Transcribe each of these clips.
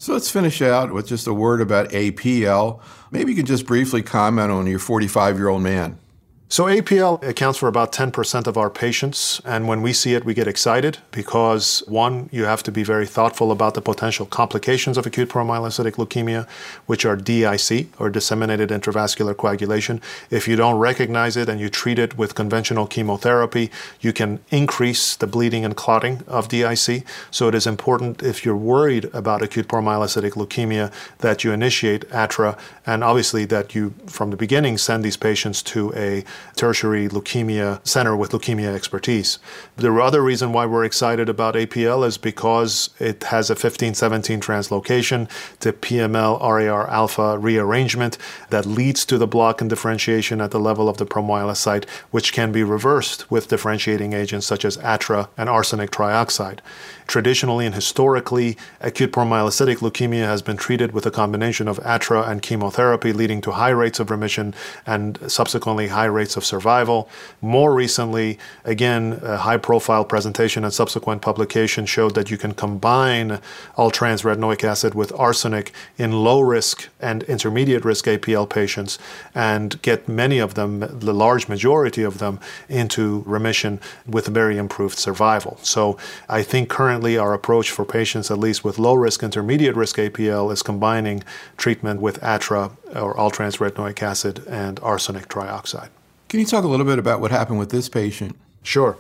So let's finish out with just a word about APL. Maybe you could just briefly comment on your 45-year-old man. So APL accounts for about 10% of our patients, and when we see it, we get excited because, one, you have to be very thoughtful about the potential complications of acute promyelocytic leukemia, which are DIC, or disseminated intravascular coagulation. If you don't recognize it and you treat it with conventional chemotherapy, you can increase the bleeding and clotting of DIC. So it is important, if you're worried about acute promyelocytic leukemia, that you initiate ATRA, and obviously that you, from the beginning, send these patients to a tertiary leukemia center with leukemia expertise. The other reason why we're excited about APL is because it has a 1517 translocation to PML RAR alpha rearrangement that leads to the block and differentiation at the level of the promyelocyte, which can be reversed with differentiating agents such as ATRA and arsenic trioxide. Traditionally and historically, acute promyelocytic leukemia has been treated with a combination of ATRA and chemotherapy, leading to high rates of remission and subsequently high rates of survival. More recently, again, a high-profile presentation and subsequent publication showed that you can combine all-trans retinoic acid with arsenic in low-risk and intermediate-risk APL patients and get many of them, the large majority of them, into remission with very improved survival. So I think currently our approach for patients, at least with low-risk, intermediate-risk APL, is combining treatment with ATRA or all-trans retinoic acid and arsenic trioxide. Can you talk a little bit about what happened with this patient? Sure.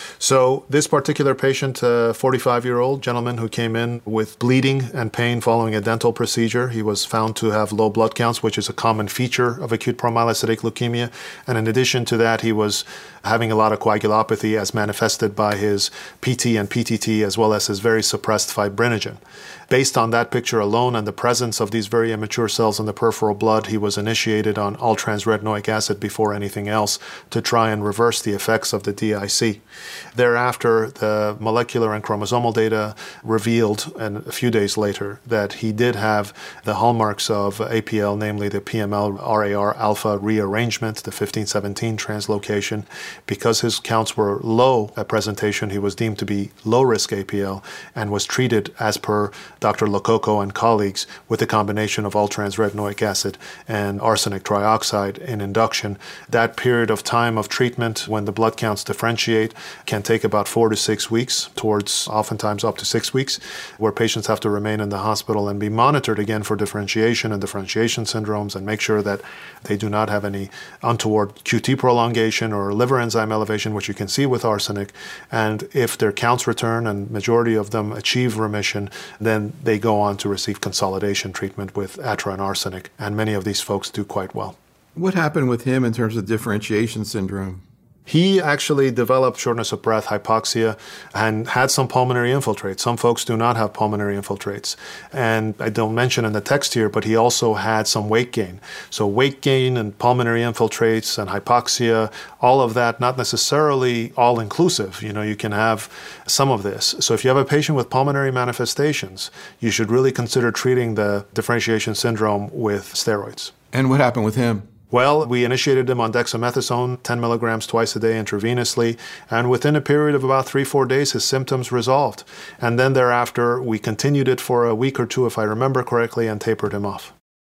So this particular patient, a 45-year-old gentleman who came in with bleeding and pain following a dental procedure. He was found to have low blood counts, which is a common feature of acute promyelocytic leukemia. And in addition to that, he was having a lot of coagulopathy as manifested by his PT and PTT, as well as his very suppressed fibrinogen. Based on that picture alone and the presence of these very immature cells in the peripheral blood, he was initiated on all-trans retinoic acid before anything else to try and reverse the effects of the DIC. Thereafter, the molecular and chromosomal data revealed, and a few days later, that he did have the hallmarks of APL, namely the PML RAR alpha rearrangement, the 1517 translocation. Because his counts were low at presentation, he was deemed to be low-risk APL and was treated as per Dr. Lococo and colleagues with a combination of all-trans retinoic acid and arsenic trioxide in induction. That period of time of treatment, when the blood counts differentiate, can take about 4 to 6 weeks, towards oftentimes up to 6 weeks, where patients have to remain in the hospital and be monitored again for differentiation and differentiation syndromes and make sure that they do not have any untoward QT prolongation or liver enzyme elevation, which you can see with arsenic. And if their counts return and majority of them achieve remission, then they go on to receive consolidation treatment with ATRA and arsenic. And many of these folks do quite well. What happened with him in terms of differentiation syndrome? He actually developed shortness of breath, hypoxia, and had some pulmonary infiltrates. Some folks do not have pulmonary infiltrates. And I don't mention in the text here, but he also had some weight gain. So weight gain and pulmonary infiltrates and hypoxia, all of that, not necessarily all-inclusive. You can have some of this. So if you have a patient with pulmonary manifestations, you should really consider treating the differentiation syndrome with steroids. And what happened with him? Well, we initiated him on dexamethasone, 10 milligrams twice a day intravenously, and within a period of about 3-4 days, his symptoms resolved. And then thereafter, we continued it for a week or two, if I remember correctly, and tapered him off.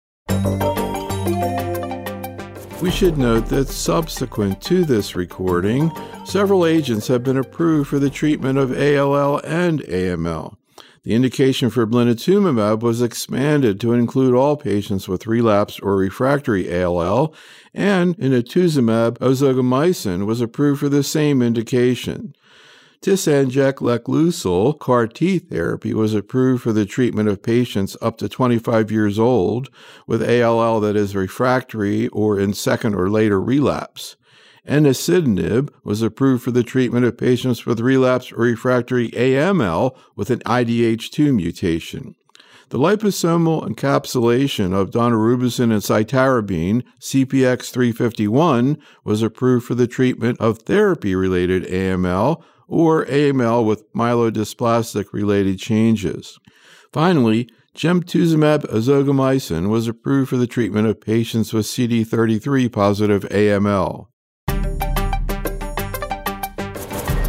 We should note that subsequent to this recording, several agents have been approved for the treatment of ALL and AML. The indication for blinatumomab was expanded to include all patients with relapsed or refractory ALL, and inotuzumab ozogamicin was approved for the same indication. Tisanjek-Lechlencel CAR-T therapy was approved for the treatment of patients up to 25 years old with ALL that is refractory or in second or later relapse. Enasidenib was approved for the treatment of patients with relapsed or refractory AML with an IDH2 mutation. The liposomal encapsulation of daunorubicin and cytarabine, CPX-351, was approved for the treatment of therapy-related AML or AML with myelodysplastic-related changes. Finally, gemtuzumab ozogamicin was approved for the treatment of patients with CD33-positive AML.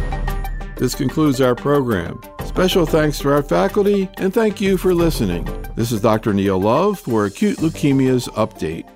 This concludes our program. Special thanks to our faculty, and thank you for listening. This is Dr. Neil Love for Acute Leukemias Update.